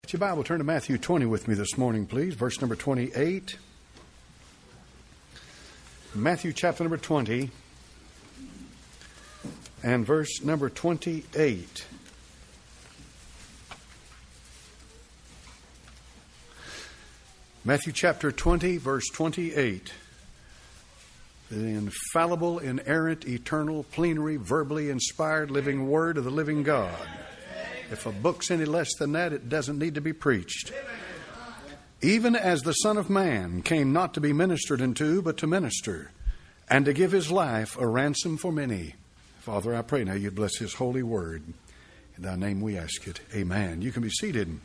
Get your Bible, turn to Matthew 20 with me this morning, please. Verse number 28. Matthew chapter number 20 and verse number 28. Matthew chapter 20, verse 28. The infallible, inerrant, eternal, plenary, verbally inspired, living word of the living God. If a book's any less than that, it doesn't need to be preached. Even as the Son of Man came not to be ministered unto, but to minister, and to give his life a ransom for many. Father, I pray now you'd bless his holy word. In thy name we ask it. Amen. You can be seated.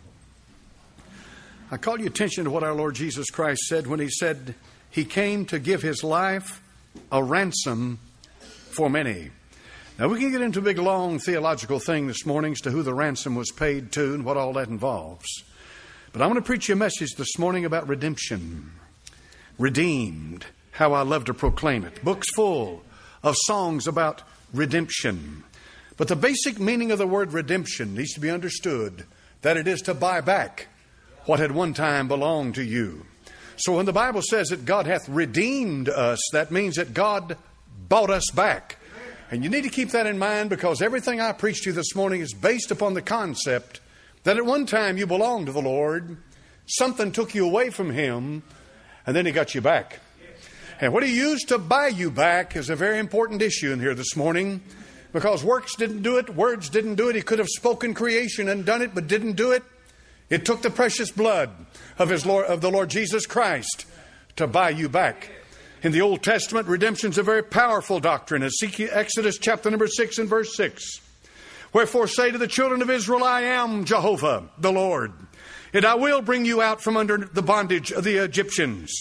I call your attention to what our Lord Jesus Christ said when he said he came to give his life a ransom for many. Now, we can get into a big, long theological thing this morning as to who the ransom was paid to and what all that involves. But I want to preach you a message this morning about redemption. Redeemed, how I love to proclaim it. Books full of songs about redemption. But the basic meaning of the word redemption needs to be understood, that it is to buy back what had one time belonged to you. So when the Bible says that God hath redeemed us, that means that God bought us back. And you need to keep that in mind, because everything I preach to you this morning is based upon the concept that at one time you belonged to the Lord, something took you away from Him, and then He got you back. And what He used to buy you back is a very important issue in here this morning, because works didn't do it, words didn't do it. He could have spoken creation and done it, but didn't do it. It took the precious blood of the Lord Jesus Christ to buy you back. In the Old Testament, redemption is a very powerful doctrine. Exodus chapter number 6 and verse 6. Wherefore say to the children of Israel, I am Jehovah, the Lord, and I will bring you out from under the bondage of the Egyptians.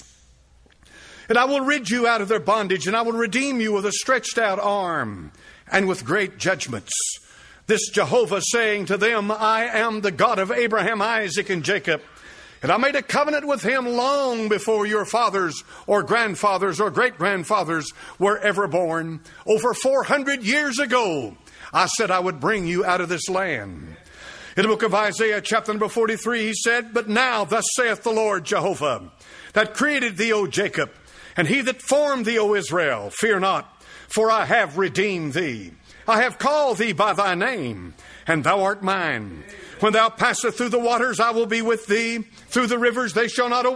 And I will rid you out of their bondage, and I will redeem you with a stretched out arm and with great judgments. This Jehovah saying to them, I am the God of Abraham, Isaac, and Jacob. And I made a covenant with him long before your fathers or grandfathers or great-grandfathers were ever born. Over 400 years ago, I said I would bring you out of this land. In the book of Isaiah, chapter number 43, he said, But now thus saith the Lord Jehovah, that created thee, O Jacob, and he that formed thee, O Israel, fear not, for I have redeemed thee. I have called thee by thy name, and thou art mine. When thou passest through the waters, I will be with thee. Through the rivers, they shall not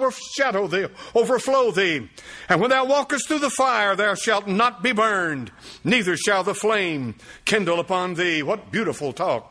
overflow thee. And when thou walkest through the fire, thou shalt not be burned, neither shall the flame kindle upon thee. What beautiful talk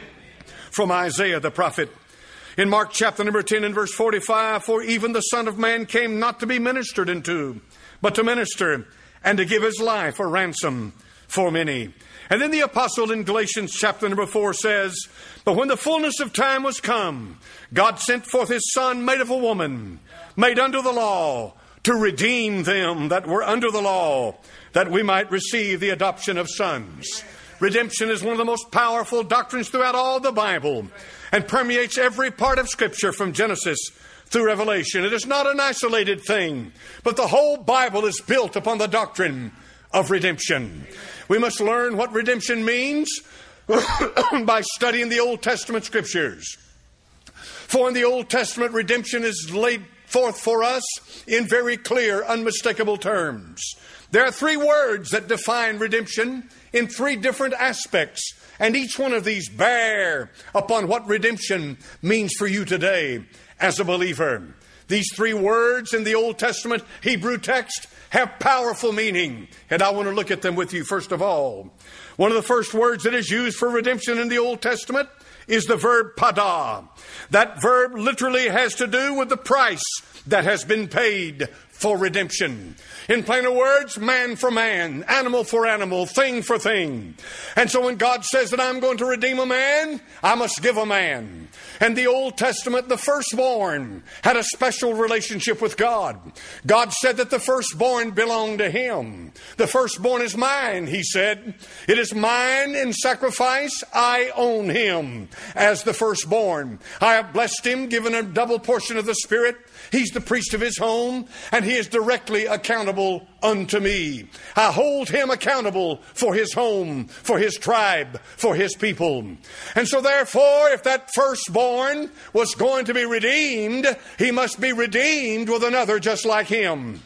from Isaiah the prophet. In Mark chapter number 10 and verse 45, For even the Son of Man came not to be ministered unto, but to minister, and to give his life a ransom for many. And then the apostle in Galatians chapter number 4 says, But when the fullness of time was come, God sent forth his Son, made of a woman, made under the law, to redeem them that were under the law, that we might receive the adoption of sons. Redemption is one of the most powerful doctrines throughout all the Bible, and permeates every part of Scripture from Genesis through Revelation. It is not an isolated thing, but the whole Bible is built upon the doctrine of redemption. We must learn what redemption means by studying the Old Testament Scriptures. For in the Old Testament, redemption is laid forth for us in very clear, unmistakable terms. There are three words that define redemption in three different aspects, and each one of these bear upon what redemption means for you today as a believer. These three words in the Old Testament Hebrew text have powerful meaning, and I want to look at them with you first of all. One of the first words that is used for redemption in the Old Testament is the verb padah. That verb literally has to do with the price that has been paid for redemption. In plainer words, man for man, animal for animal, thing for thing. And so when God says that I'm going to redeem a man, I must give a man. And the Old Testament, the firstborn had a special relationship with God. God said that the firstborn belonged to Him. The firstborn is mine, He said. It is mine in sacrifice. I own him as the firstborn. I have blessed him, given him a double portion of the Spirit. He's the priest of His home, and he is directly accountable unto me. I hold him accountable for his home, for his tribe, for his people. And so therefore, if that firstborn was going to be redeemed, he must be redeemed with another just like him.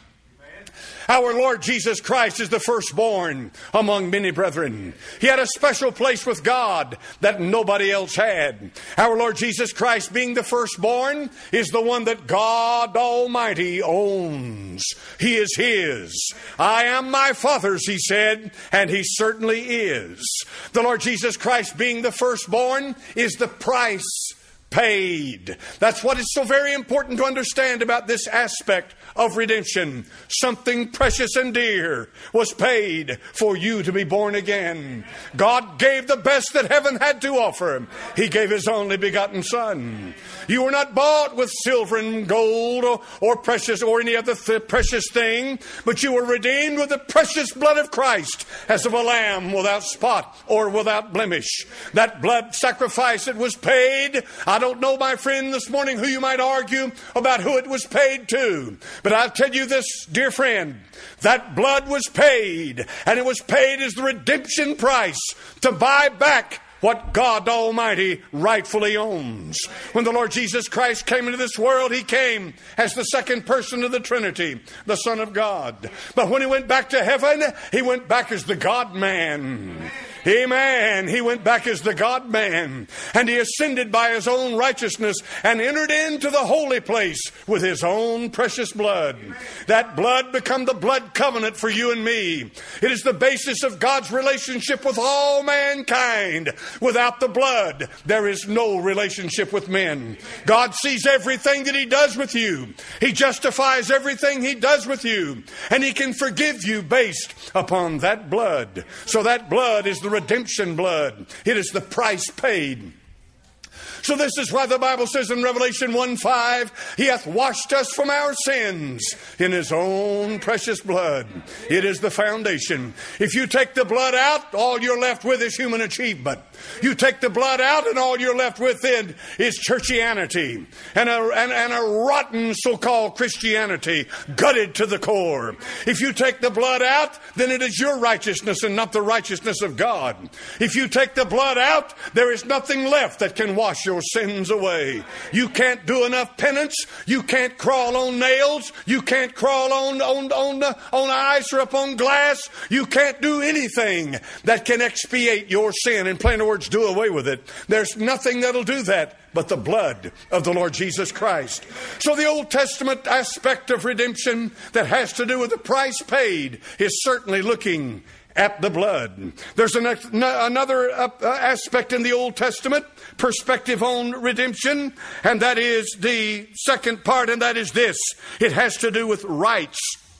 Our Lord Jesus Christ is the firstborn among many brethren. He had a special place with God that nobody else had. Our Lord Jesus Christ, being the firstborn, is the one that God Almighty owns. He is his. I am my Father's, he said, and he certainly is. The Lord Jesus Christ, being the firstborn, is the price paid. That's what is so very important to understand about this aspect of redemption. Something precious and dear was paid for you to be born again. God gave the best that heaven had to offer. He gave his only begotten Son. You were not bought with silver and gold or precious or any other precious thing, but you were redeemed with the precious blood of Christ, as of a lamb without spot or without blemish. That blood sacrifice that was paid, I don't know, my friend, this morning who you might argue about who it was paid to. But I'll tell you this, dear friend, that blood was paid, and it was paid as the redemption price to buy back what God Almighty rightfully owns. When the Lord Jesus Christ came into this world, he came as the second person of the Trinity, the Son of God. But when he went back to heaven, he went back as the God-man. Amen. He went back as the God-man, and he ascended by his own righteousness and entered into the holy place with his own precious blood. That blood became the blood covenant for you and me. It is the basis of God's relationship with all mankind. Without the blood, there is no relationship with men. God sees everything that he does with you. He justifies everything he does with you, and he can forgive you based upon that blood. So that blood is the redemption blood. It is the price paid. So this is why the Bible says in Revelation 1:5, he hath washed us from our sins in his own precious blood. It is the foundation. If you take the blood out, all you're left with is human achievement. You take the blood out, and all you're left with then is churchianity and a rotten so-called Christianity, gutted to the core. If you take the blood out, then it is your righteousness and not the righteousness of God. If you take the blood out, there is nothing left that can wash your sins away. You can't do enough penance. You can't crawl on nails. You can't crawl on ice or upon glass. You can't do anything that can expiate your sin. In plain words, do away with it. There's nothing that'll do that but the blood of the Lord Jesus Christ. So the Old Testament aspect of redemption that has to do with the price paid is certainly looking at the blood. There's another aspect in the Old Testament, perspective on redemption, and that is the second part, and that is this. It has to do with rights.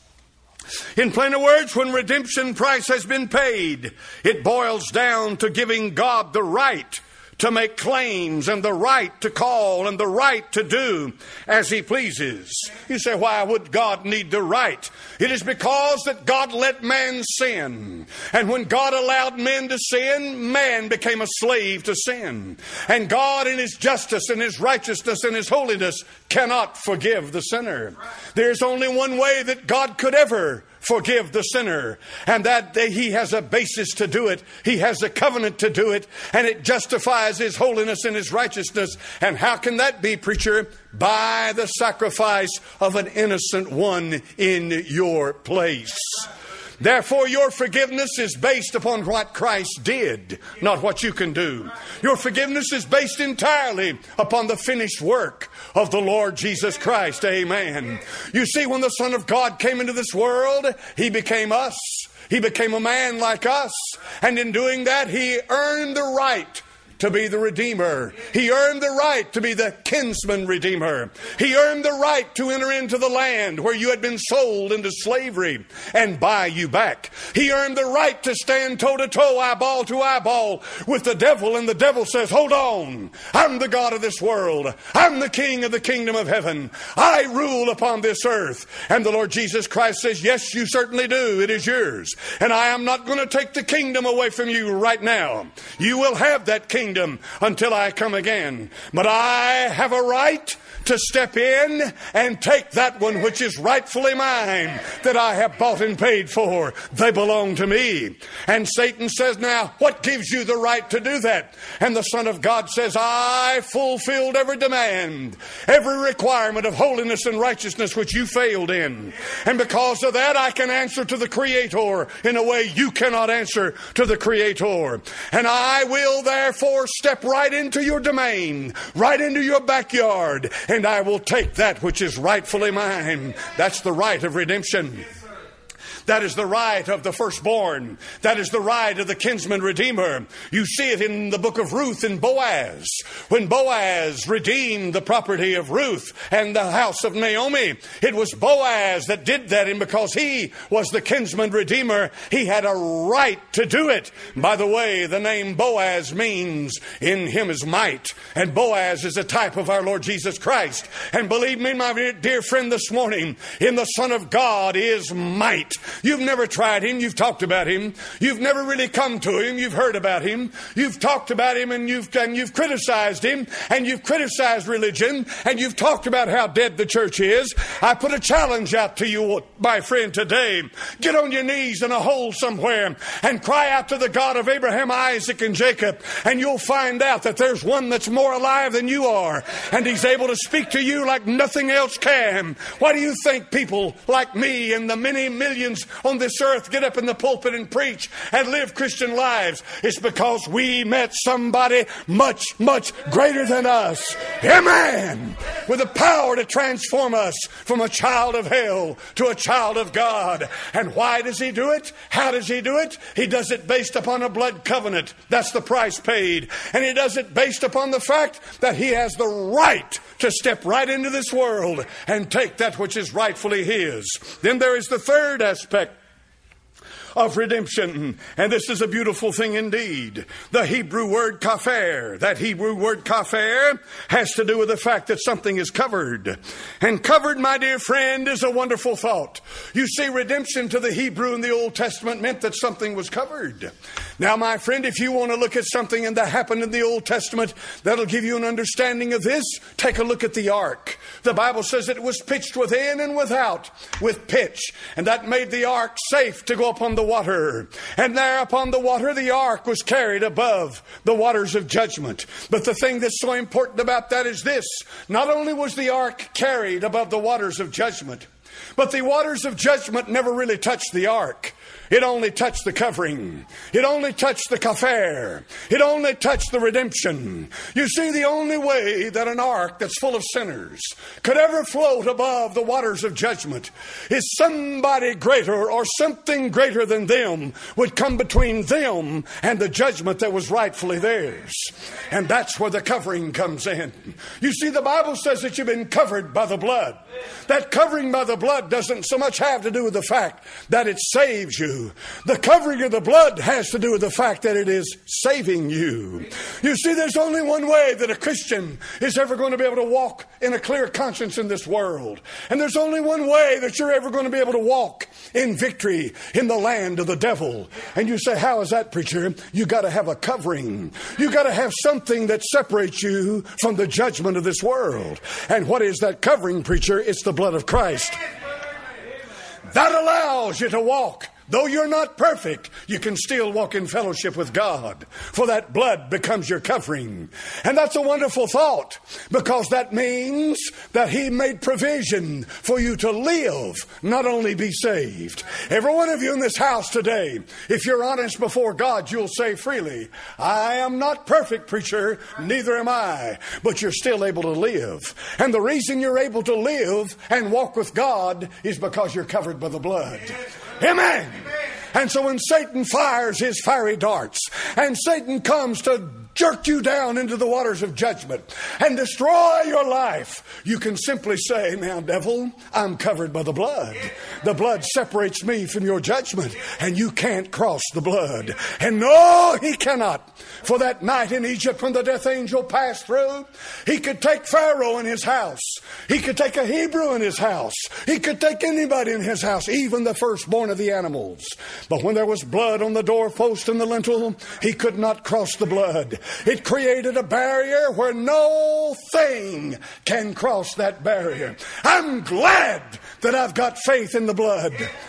In plainer words, when redemption price has been paid, it boils down to giving God the right to make claims and the right to call and the right to do as he pleases. You say, why would God need the right? It is because that God let man sin. And when God allowed men to sin, man became a slave to sin. And God in his justice and his righteousness and his holiness cannot forgive the sinner. There's only one way that God could ever forgive the sinner, and that he has a basis to do it. He has a covenant to do it, and it justifies his holiness and his righteousness. And how can that be, preacher? By the sacrifice of an innocent one in your place. Therefore, your forgiveness is based upon what Christ did, not what you can do. Your forgiveness is based entirely upon the finished work of the Lord Jesus Christ. Amen. You see, when the Son of God came into this world, he became us. He became a man like us. And in doing that, he earned the right to be the Redeemer. He earned the right to be the kinsman Redeemer. He earned the right to enter into the land where you had been sold into slavery and buy you back. He earned the right to stand toe to toe, eyeball to eyeball with the devil, and the devil says, hold on, I'm the God of this world. I'm the King of the kingdom of heaven. I rule upon this earth. And the Lord Jesus Christ says, yes, you certainly do. It is yours. And I am not going to take the kingdom away from you right now. You will have that kingdom kingdom until I come again. But I have a right to step in and take that one which is rightfully mine, that I have bought and paid for. They belong to me. And Satan says, now, what gives you the right to do that? And the Son of God says, I fulfilled every demand, every requirement of holiness and righteousness which you failed in. And because of that, I can answer to the Creator in a way you cannot answer to the Creator. And I will therefore step right into your domain, right into your backyard, and I will take that which is rightfully mine. That's the right of redemption. That is the right of the firstborn. That is the right of the kinsman redeemer. You see it in the book of Ruth and Boaz. When Boaz redeemed the property of Ruth and the house of Naomi, it was Boaz that did that. And because he was the kinsman redeemer, he had a right to do it. By the way, the name Boaz means in him is might. And Boaz is a type of our Lord Jesus Christ. And believe me, my dear friend, this morning, in the Son of God is might. You've never tried him. You've talked about him. You've never really come to him. You've heard about him. You've talked about him, and you've criticized him, and you've criticized religion, and you've talked about how dead the church is. I put a challenge out to you, my friend, today. Get on your knees in a hole somewhere and cry out to the God of Abraham, Isaac, and Jacob, and you'll find out that there's one that's more alive than you are, and he's able to speak to you like nothing else can. Why do you think people like me and the many millions on this earth get up in the pulpit and preach and live Christian lives? It's because we met somebody much, much greater than us. Amen. With the power to transform us from a child of hell to a child of God. And why does he do it? How does he do it? He does it based upon a blood covenant. That's the price paid. And he does it based upon the fact that he has the right to step right into this world and take that which is rightfully his. Then there is the third aspect of redemption, and this is a beautiful thing indeed. The Hebrew word kafer. That Hebrew word kafer has to do with the fact that something is covered. And covered, my dear friend, is a wonderful thought. You see, redemption to the Hebrew in the Old Testament meant that something was covered. Now, my friend, if you want to look at something that happened in the Old Testament that'll give you an understanding of this, take a look at the ark. The Bible says it was pitched within and without with pitch, and that made the ark safe to go upon the water. And there upon the water, the ark was carried above the waters of judgment. But the thing that's so important about that is this: not only was the ark carried above the waters of judgment, but the waters of judgment never really touched the ark. It only touched the covering. It only touched the kafer. It only touched the redemption. You see, the only way that an ark that's full of sinners could ever float above the waters of judgment is somebody greater or something greater than them would come between them and the judgment that was rightfully theirs. And that's where the covering comes in. You see, the Bible says that you've been covered by the blood. That covering by the blood doesn't so much have to do with the fact that it saves you. The covering of the blood has to do with the fact that it is saving you. You see, there's only one way that a Christian is ever going to be able to walk in a clear conscience in this world. And there's only one way that you're ever going to be able to walk in victory in the land of the devil. And you say, how is that, preacher? You got to have a covering. You got to have something that separates you from the judgment of this world. And what is that covering, preacher? It's the blood of Christ. That allows you to walk. Though you're not perfect, you can still walk in fellowship with God, for that blood becomes your covering. And that's a wonderful thought, because that means that He made provision for you to live, not only be saved. Every one of you in this house today, if you're honest before God, you'll say freely, I am not perfect, preacher, neither am I, but you're still able to live. And the reason you're able to live and walk with God is because you're covered by the blood. Amen. And so when Satan fires his fiery darts and Satan comes to jerk you down into the waters of judgment and destroy your life, you can simply say, now, devil, I'm covered by the blood. The blood separates me from your judgment, and you can't cross the blood. And no, he cannot. For that night in Egypt when the death angel passed through, he could take Pharaoh in his house. He could take a Hebrew in his house. He could take anybody in his house, even the firstborn of the animals. But when there was blood on the doorpost and the lintel, he could not cross the blood. It created a barrier where no thing can cross that barrier. I'm glad that I've got faith in the blood.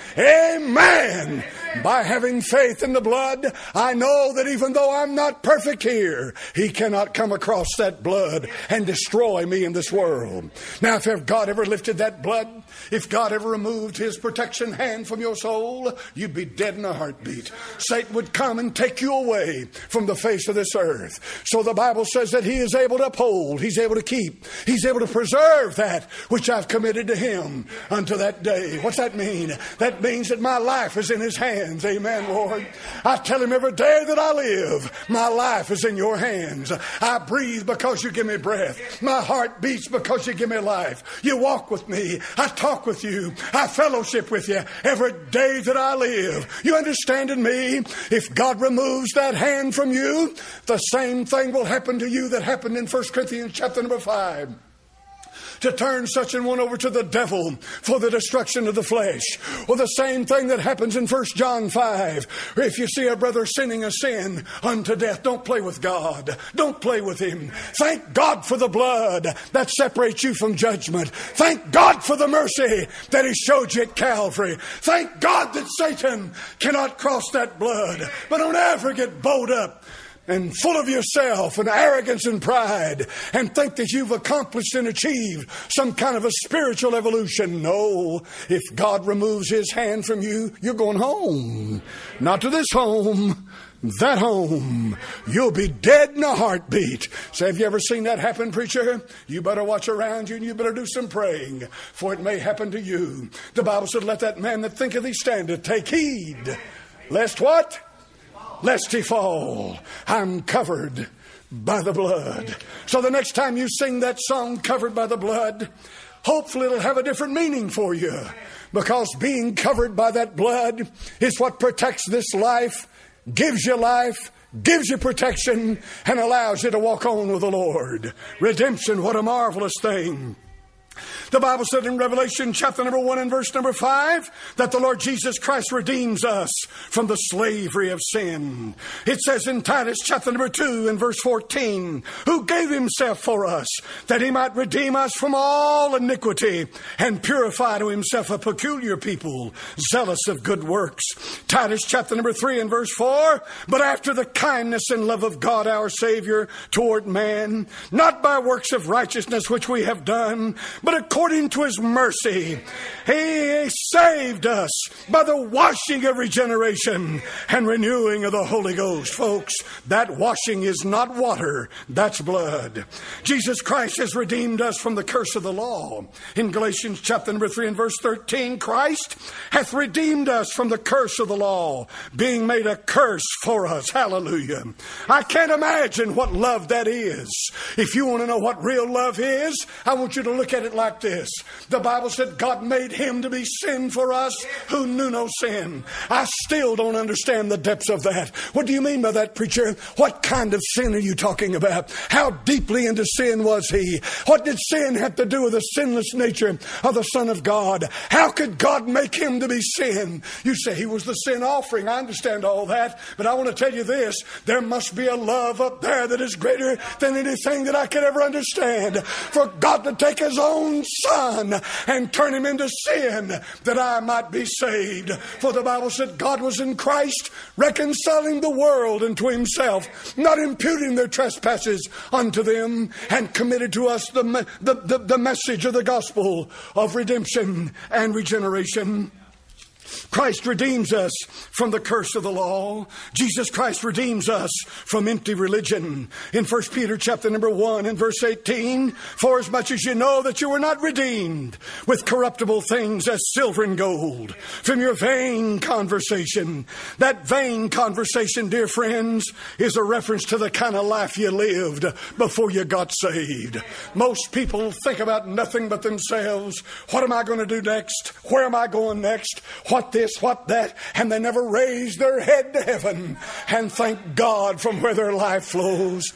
Amen. By having faith in the blood, I know that even though I'm not perfect here, He cannot come across that blood and destroy me in this world. Now, if God ever lifted that blood, if God ever removed His protection hand from your soul, you'd be dead in a heartbeat. Satan would come and take you away from the face of this earth. So the Bible says that He is able to uphold, He's able to keep, He's able to preserve that which I've committed to Him unto that day. What's that mean? That means that my life is in His hands. Amen, Lord. I tell Him every day that I live, my life is in your hands. I breathe because you give me breath. My heart beats because you give me life. You walk with me. I talk with you. I fellowship with you every day that I live. You understand in me? If God removes that hand from you, the same thing will happen to you that happened in 1 Corinthians chapter number 5. To turn such an one over to the devil for the destruction of the flesh. Or the same thing that happens in 1 John 5. If you see a brother sinning a sin unto death, don't play with God. Don't play with Him. Thank God for the blood that separates you from judgment. Thank God for the mercy that He showed you at Calvary. Thank God that Satan cannot cross that blood. But don't ever get bowed up and full of yourself and arrogance and pride and think that you've accomplished and achieved some kind of a spiritual evolution. No, if God removes His hand from you, you're going home. Not to this home, that home. You'll be dead in a heartbeat. So have you ever seen that happen, preacher? You better watch around you and you better do some praying, for it may happen to you. The Bible said, let that man that thinketh he standeth take heed, lest what? Lest he fall. I'm covered by the blood. So the next time you sing that song, Covered by the Blood, hopefully it'll have a different meaning for you. Because being covered by that blood is what protects this life, gives you protection, and allows you to walk on with the Lord. Redemption, what a marvelous thing. The Bible said in Revelation chapter number 1 and verse number 5 that the Lord Jesus Christ redeems us from the slavery of sin. It says in Titus chapter number 2 and verse 14, who gave Himself for us that He might redeem us from all iniquity and purify to Himself a peculiar people, zealous of good works. Titus chapter number 3 and verse 4, but after the kindness and love of God our Savior toward man, not by works of righteousness which we have done, but according to His mercy, He saved us by the washing of regeneration and renewing of the Holy Ghost. Folks, that washing is not water, that's blood. Jesus Christ has redeemed us from the curse of the law. In Galatians chapter number 3 and verse 13, Christ hath redeemed us from the curse of the law, being made a curse for us. Hallelujah. I can't imagine what love that is. If you want to know what real love is, I want you to look at it like this. The Bible said God made Him to be sin for us who knew no sin. I still don't understand the depths of that. What do you mean by that, preacher? What kind of sin are you talking about? How deeply into sin was He? What did sin have to do with the sinless nature of the Son of God? How could God make Him to be sin? You say He was the sin offering. I understand all that, but I want to tell you this. There must be a love up there that is greater than anything that I could ever understand. For God to take His own Son and turn Him into sin that I might be saved. For the Bible said God was in Christ reconciling the world unto Himself, not imputing their trespasses unto them, and committed to us the message of the gospel of redemption and regeneration. Christ redeems us from the curse of the law. Jesus Christ redeems us from empty religion. In 1 Peter chapter number 1 and verse 18, for as much as you know that you were not redeemed with corruptible things as silver and gold from your vain conversation. That vain conversation, dear friends, is a reference to the kind of life you lived before you got saved. Most people think about nothing but themselves. What am I going to do next? Where am I going next? What this, what that, and they never raise their head to heaven and thank God from where their life flows.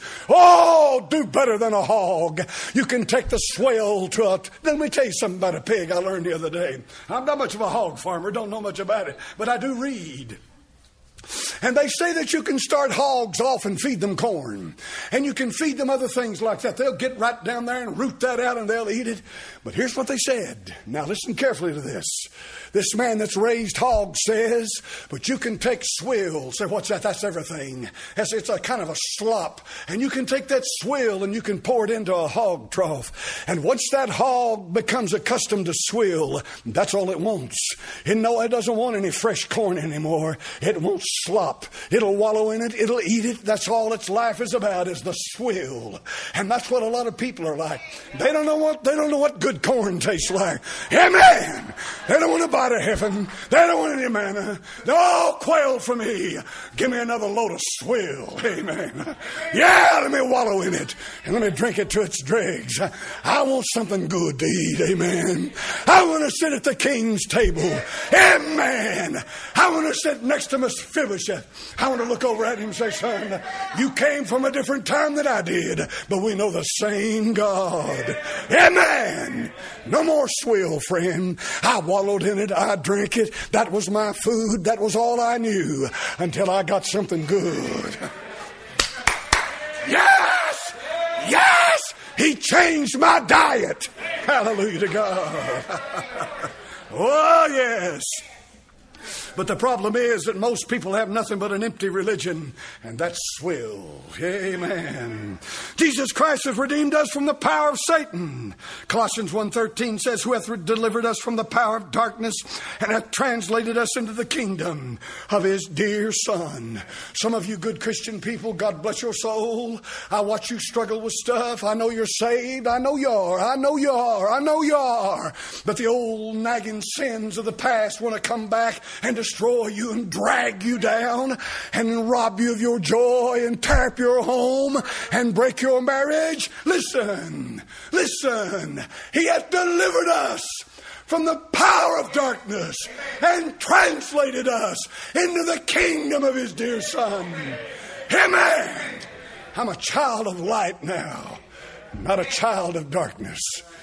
Oh, do better than a hog. You can take the swell to a... Let me tell you something about a pig I learned the other day. I'm not much of a hog farmer, don't know much about it, but I do read. And they say that you can start hogs off and feed them corn. And you can feed them other things like that. They'll get right down there and root that out and they'll eat it. But here's what they said. Now listen carefully to this. This man that's raised hogs says, but you can take swill. Say, what's that? That's everything. It's a kind of a slop. And you can take that swill and you can pour it into a hog trough. And once that hog becomes accustomed to swill, that's all it wants. And no, it doesn't want any fresh corn anymore. It wants slop. It'll wallow in it. It'll eat it. That's all its life is about, is the swill. And that's what a lot of people are like. They don't know what good corn tastes like. Amen. They don't want to buy to heaven. They don't want any manna. No quail for me. Give me another load of swill. Amen. Yeah, let me wallow in it and let me drink it to its dregs. I want something good to eat. Amen. I want to sit at the king's table. Amen. I want to sit next to Mephibosheth. I want to look over at him and say, son, you came from a different time than I did, but we know the same God. Amen. No more swill, friend. I wallowed in it. I drank it. That was my food. That was all I knew until I got something good. Yes! Yes! He changed my diet. Hallelujah to God. Oh, yes. But the problem is that most people have nothing but an empty religion, and that's swill. Amen. Jesus Christ has redeemed us from the power of Satan. Colossians 1:13 says, who hath delivered us from the power of darkness and hath translated us into the kingdom of his dear Son. Some of you good Christian people, God bless your soul. I watch you struggle with stuff. I know you're saved. I know you are. I know you are. I know you are. But the old nagging sins of the past want to come back and destroy you and drag you down and rob you of your joy and tear up your home and break your marriage. Listen, listen. He hath delivered us from the power of darkness and translated us into the kingdom of his dear Son. Amen. I'm a child of light now, not a child of darkness.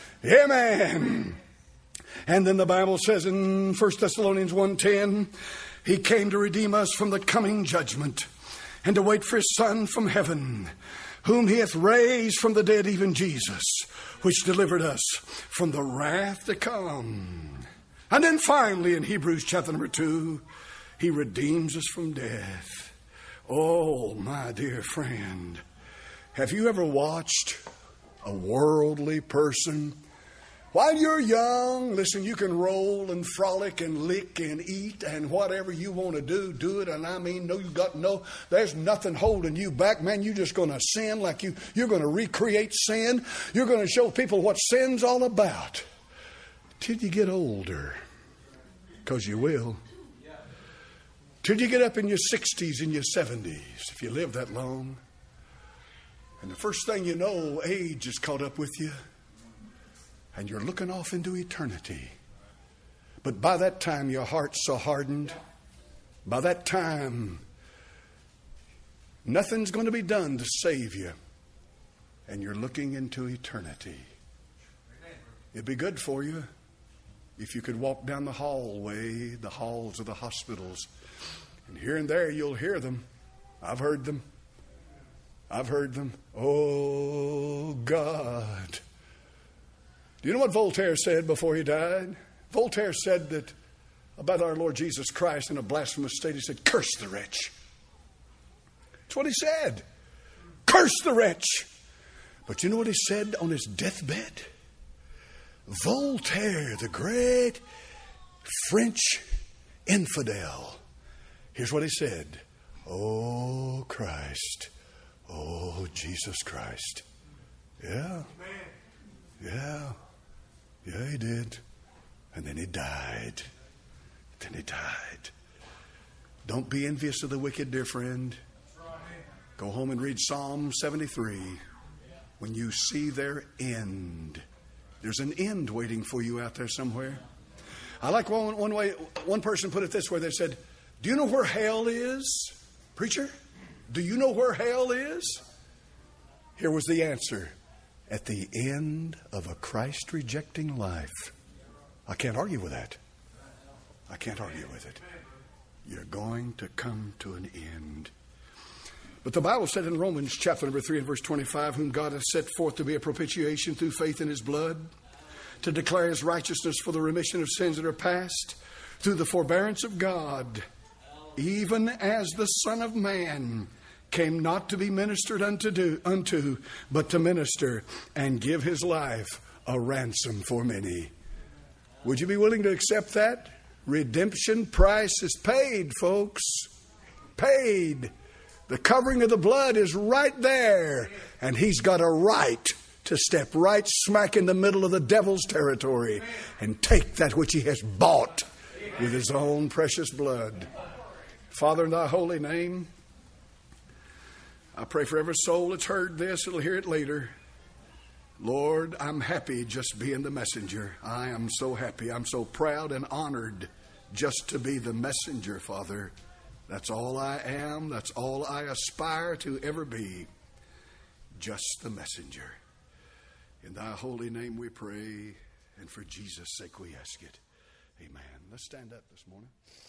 Amen. And then the Bible says in 1 Thessalonians 1:10, he came to redeem us from the coming judgment and to wait for his Son from heaven, whom he hath raised from the dead, even Jesus, which delivered us from the wrath to come. And then finally in Hebrews chapter number 2, he redeems us from death. Oh, my dear friend, have you ever watched a worldly person? While you're young, listen, you can roll and frolic and lick and eat and whatever you want to do it. And I mean, there's nothing holding you back, man. You're just going to sin like you're going to recreate sin. You're going to show people what sin's all about till you get older, because you will. Till you get up in your 60s and your 70s, if you live that long. And the first thing you know, age is caught up with you. And you're looking off into eternity. But by that time, your heart's so hardened. By that time, nothing's going to be done to save you. And you're looking into eternity. It'd be good for you if you could walk down the hallway, the halls of the hospitals. And here and there, you'll hear them. I've heard them. I've heard them. Oh, God. Do you know what Voltaire said before he died? Voltaire said that about our Lord Jesus Christ in a blasphemous state. He said, curse the wretch. That's what he said. Curse the wretch. But you know what he said on his deathbed? Voltaire, the great French infidel. Here's what he said. Oh, Christ. Oh, Jesus Christ. Yeah. Yeah. Yeah, he did. And then he died. Then he died. Don't be envious of the wicked, dear friend. Go home and read Psalm 73. When you see their end, there's an end waiting for you out there somewhere. I like one person put it this way. They said, do you know where hell is? Preacher, do you know where hell is? Here was the answer. At the end of a Christ-rejecting life. I can't argue with that. I can't argue with it. you're going to come to an end. But the Bible said in Romans chapter number 3 and verse 25, whom God has set forth to be a propitiation through faith in his blood, to declare his righteousness for the remission of sins that are past, through the forbearance of God, even as the Son of Man came not to be ministered unto, but to minister and give his life a ransom for many. Would you be willing to accept that? Redemption price is paid, folks. Paid. The covering of the blood is right there. And he's got a right to step right smack in the middle of the devil's territory and take that which he has bought with his own precious blood. Father, in thy holy name, I pray for every soul that's heard this, it'll hear it later. Lord, I'm happy just being the messenger. I am so happy. I'm so proud and honored just to be the messenger, Father. That's all I am. That's all I aspire to ever be. Just the messenger. In thy holy name we pray, and for Jesus' sake we ask it. Amen. Let's stand up this morning.